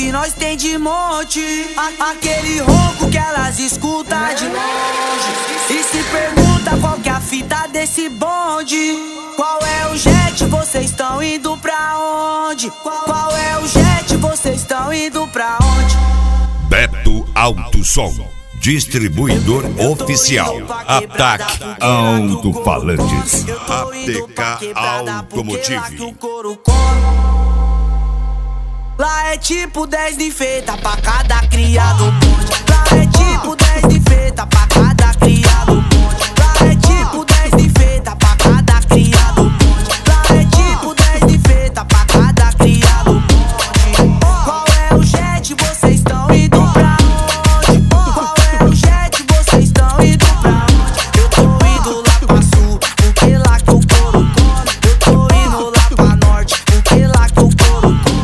AF nós tem de monte. Aquele ronco que elas escutam de longe. E se pergunta qual que é a fita desse bonde. Qual é o jet, vocês estão indo pra onde? Qual é o jet, vocês estão indo pra onde? Beto Alto Som, distribuidor oficial. Ataque Alto-Falantes. ATK Automotive. Lá é tipo 10 de feita pra cada criado bonde. Lá é tipo 10 de feita pra cada criado bonde. Lá é tipo 10 de feita pra cada criado bonde. Lá é tipo 10 de feita pra cada criado bonde. Qual é o jet, vocês estão indo pra onde? Qual é o jet, vocês estão indo pra onde? Eu tô indo lá pra sul, porque lá que o couro come. Eu tô indo lá pra norte, porque lá que o couro come.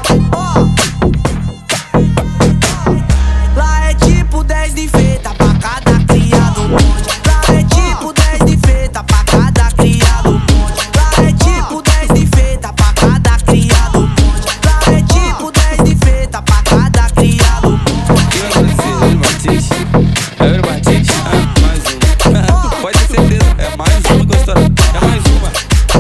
Lá é tipo 10 de feita pra cada criado bonde. Lá é tipo 10 de feita pra cada criado bonde. Lá é tipo 10 de feita pra cada criado bonde. Lá é tipo 10 de feita pra cada criado bonde. Mais uma. Pode ter certeza, é mais uma gostosa. É mais uma.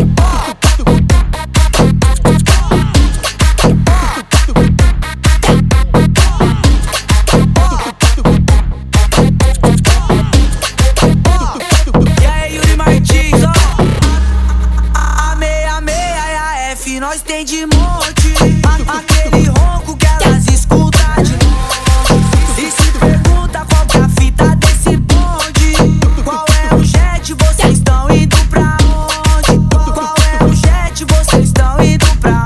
E aí, Yuri Martins, ó. A 66 e a F nós tem de monte. Aquele ronco que elas escutam de longe. E se pergunta qual que é a fita desse bonde. Qual é o jet, vocês estão indo pra onde? Qual é o jet, vocês estão indo pra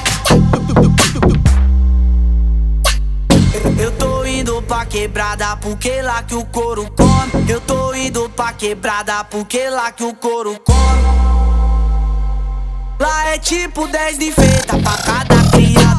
onde? Eu tô indo pra quebrada porque lá que o couro come. Eu tô indo pra quebrada porque lá que o couro come. Lá é tipo 10 de feita pra cada criado.